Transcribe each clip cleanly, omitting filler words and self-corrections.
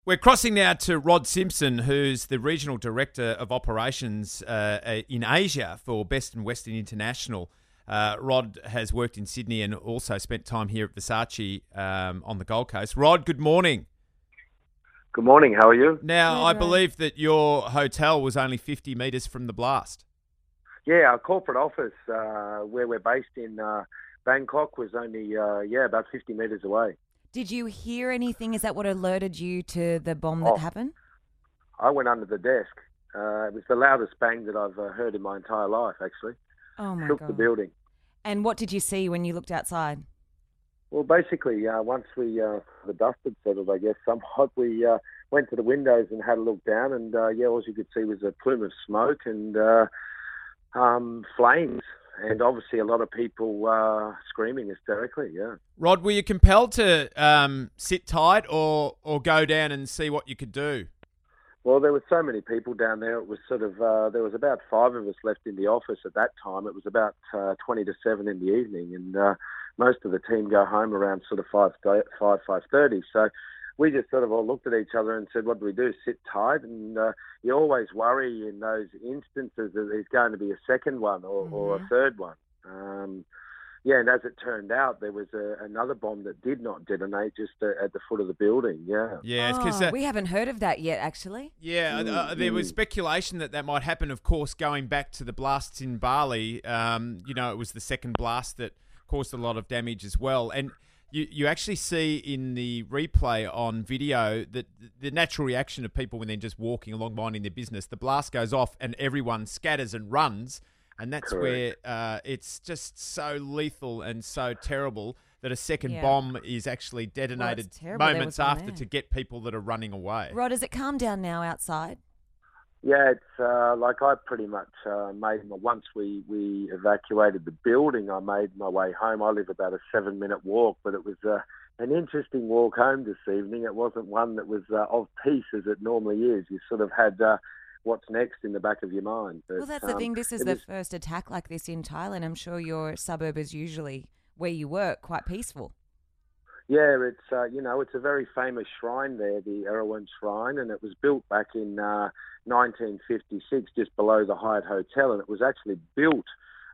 We're crossing now to Rod Simpson, who's the Regional Director of Operations in Asia for Best and Western International. Rod has worked in Sydney and also spent time here at Versace on the Gold Coast. Rod, good morning. Good morning. How are you? Now, I believe that your hotel was only 50 metres from the blast. Yeah, our corporate office, where we're based in Bangkok, was only about 50 metres away. Did you hear anything? Is that what alerted you to the bomb that happened? I went under the desk. It was the loudest bang that I've heard in my entire life, actually. Oh, my Shook God. the building. And what did you see when you looked outside? Well, basically, once the dust had settled, I guess, somewhat, we went to the windows and had a look down, and, all you could see was a plume of smoke and flames. And obviously a lot of people screaming hysterically, yeah. Rod, were you compelled to sit tight or go down and see what you could do? Well, there were so many people down there. It was sort of, there was about 5 of us left in the office at that time. It was about 20 to 7 in the evening, and most of the team go home around sort of 5:30. So we just sort of all looked at each other and said, what do we do? Sit tight? And you always worry in those instances that there's going to be a second one or a third one. And as it turned out, there was another bomb that did not detonate just at the foot of the building, yeah. Yeah, because we haven't heard of that yet, actually. Yeah, there was speculation that might happen, of course, going back to the blasts in Bali. It was the second blast that caused a lot of damage as well. And you actually see in the replay on video that the natural reaction of people when they're just walking along minding their business, the blast goes off and everyone scatters and runs. And that's Correct. where it's just so lethal and so terrible that a second bomb is actually detonated moments after to get people that are running away. Rod, has it calmed down now outside? Yeah, it's like I pretty much once we evacuated the building, I made my way home. I live about a 7-minute walk, but it was an interesting walk home this evening. It wasn't one that was of peace as it normally is. You sort of had what's next in the back of your mind. But, well, that's the thing. This is the first attack like this in Thailand. I'm sure your suburb is usually where you work quite peaceful. Yeah, it's it's a very famous shrine there, the Erawan Shrine, and it was built back in 1956, just below the Hyatt Hotel, and it was actually built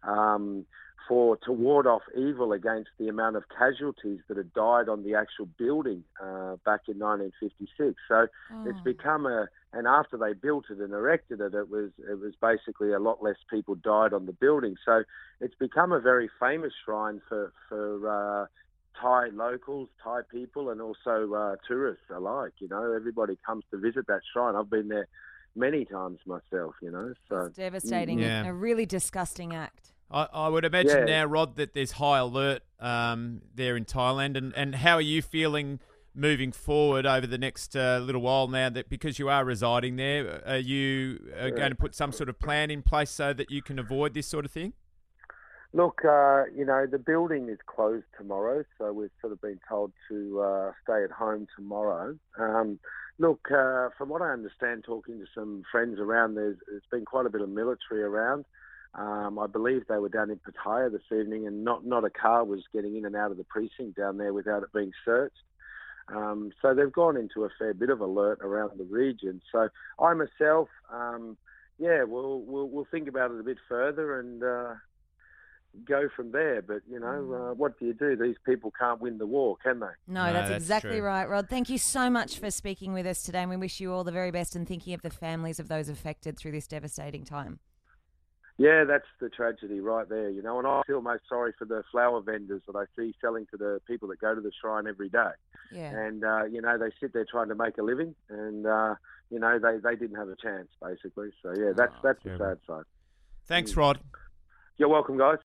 to ward off evil against the amount of casualties that had died on the actual building back in 1956. So it's become and after they built it and erected it, it was basically a lot less people died on the building. So it's become a very famous shrine for Thai locals, Thai people, and also tourists alike. Everybody comes to visit that shrine. I've been there many times myself, So it's devastating. A really disgusting act. I would imagine now, Rod, that there's high alert there in Thailand. And how are you feeling moving forward over the next little while now that because you are residing there, are you going to put some sort of plan in place so that you can avoid this sort of thing? Look, the building is closed tomorrow, so we've sort of been told to stay at home tomorrow. From what I understand, talking to some friends around, there's been quite a bit of military around. I believe they were down in Pattaya this evening, and not a car was getting in and out of the precinct down there without it being searched. So they've gone into a fair bit of alert around the region. So I myself, we'll think about it a bit further and go from there. But, what do you do? These people can't win the war, can they? No, that's exactly right, Rod. Thank you so much for speaking with us today, and we wish you all the very best and thinking of the families of those affected through this devastating time. Yeah, that's the tragedy right there, and I feel most sorry for the flower vendors that I see selling to the people that go to the shrine every day. Yeah. And, they sit there trying to make a living and, they didn't have a chance, basically. So, yeah, that's the sad side. Thanks, Rod. You're welcome, guys.